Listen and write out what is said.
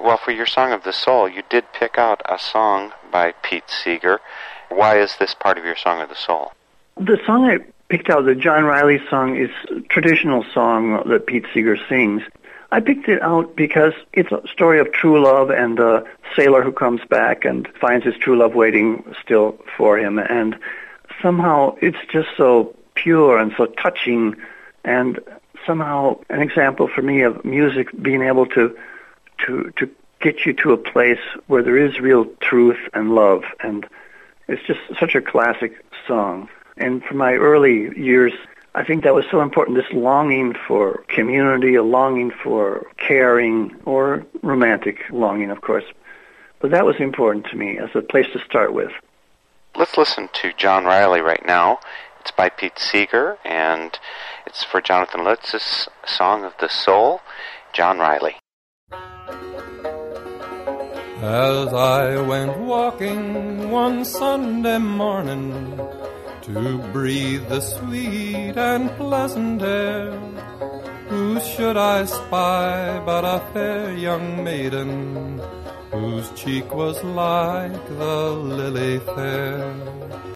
Well, for your Song of the Soul, you did pick out a song by Pete Seeger. Why is this part of your Song of the Soul? The song I picked out, the John Riley song, is a traditional song that Pete Seeger sings. I picked it out because it's a story of true love and a sailor who comes back and finds his true love waiting still for him. And somehow it's just so pure and so touching, and somehow an example for me of music being able to get you to a place where there is real truth and love. And it's just such a classic song. And from my early years, I think that was so important, this longing for community, a longing for caring, or romantic longing, of course. But that was important to me as a place to start with. Let's listen to John Riley right now. It's by Pete Seeger, and it's for Jonathan Litz's Song of the Soul, John Riley. As I went walking one Sunday morning to breathe the sweet and pleasant air, who should I spy but a fair young maiden whose cheek was like the lily fair?